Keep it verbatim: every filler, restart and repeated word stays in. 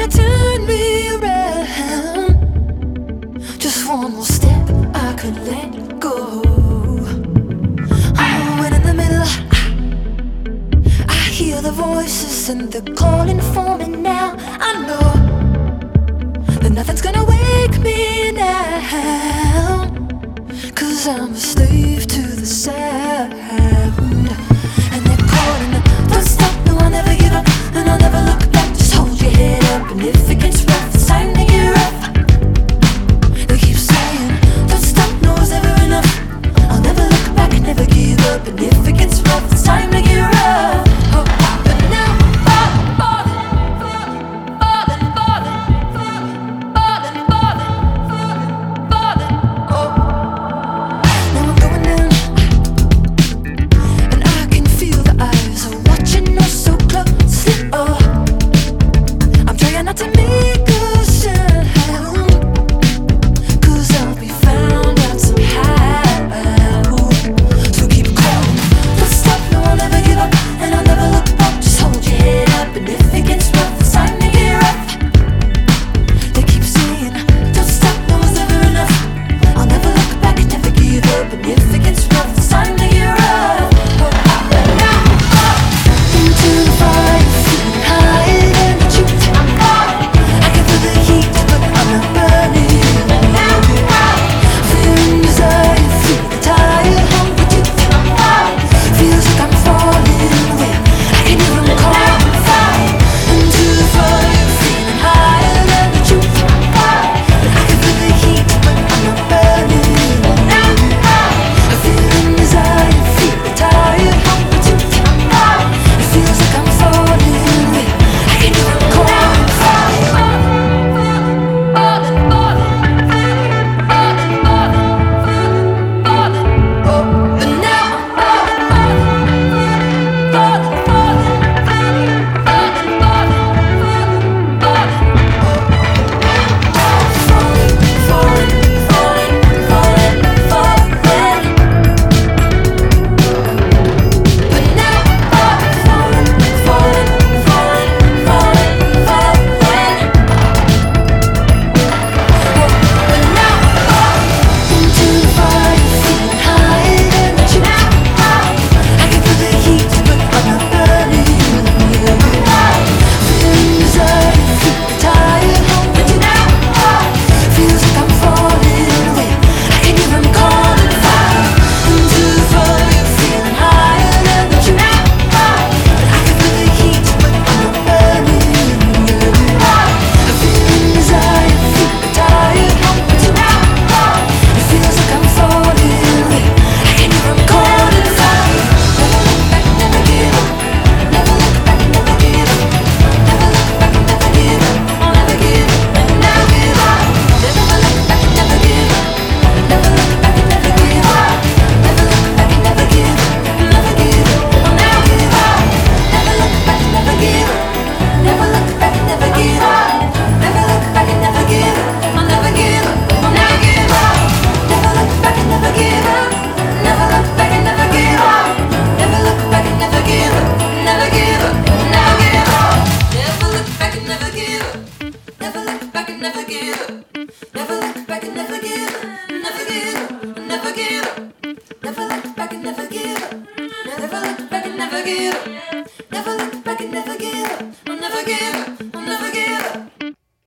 to turn me around. Just one more step, I could let go. Oh, and in the middle, I, I hear the voices and they're calling for me now. I know that nothing's gonna wake me now, 'cause I'm a slave to the sound. And they're calling, don't stop, no, I'll never give up, and I'll never look back. Just hold your head up, and if it gets rough, it's time to get rough. They keep saying, don't stop, no, it's never enough. I'll never look back and never give up, and if it gets rough, it's time to get rough. Oh, but now I'm falling, falling, falling, falling, falling, falling, oh. Now I'm going down, and I can feel the eyes are watching us so closely. Oh, I'm trying not to make a sound, 'cause I'll be found out somehow. So keep calling, don't stop, no, I'll never give up, and I'll never look back. Just hold your head up, and if it gets rough, it's time to get rough. They keep saying, don't stop, no, it's never enough. I'll never look back and never give up, and if it gets rough, it's time to get rough. Oh, but now I'm into the fire, feeling higher than the truth. I'm falling, I can feel the heat, but I'm not burning. Feeling desire, feeling tired, hungry tooth. I'm falling, feels like I'm falling away. I can hear 'em calling fire. Into the fire, feeling higher than the truth. I'm falling, I can feel the heat, but I'm not burning. Feeling desire, feeling tired, hungry tooth. I'm falling, it feels like I'm falling away. I can hear 'em calling fire. Falling, falling, falling, falling, falling, oh, but now I'm falling, falling, falling, falling, falling, falling, oh. Falling, falling, falling, falling, falling, but now I'm falling, falling, falling, falling, falling, but now I'm into the fire, feeling higher than the truth. I can feel the heat, but I'm not burning. Feeling desire, feeling tired, hungry tooth. Feels like I'm falling away. I can hear 'em calling fire. Into the fire, feeling higher than the truth. I can feel the heat, but I'm not burning. Feeling desire, feeling tired, hungry tooth. It feels like I'm falling away. I can hear 'em calling fire. Never look back, never give up. Never look back, never give up. Never look back, never give up. I'll never give up, never give up. Never look back, never give up. Never look back, never give up. Never look back, never give up. Never give up, I'll never give up. Never look back, never give up. Never look back, never give up. Never look back, never give up. I'll never give up, I'll never give up. Never look back, never give up. Never look back, never give up. Never look back, never give up. Never give up, never give up. Never look back, never give up. Never look back, never give up. Never look back, never give up. Never give up, never give up. Never look back, never give up. Never look back, never give up.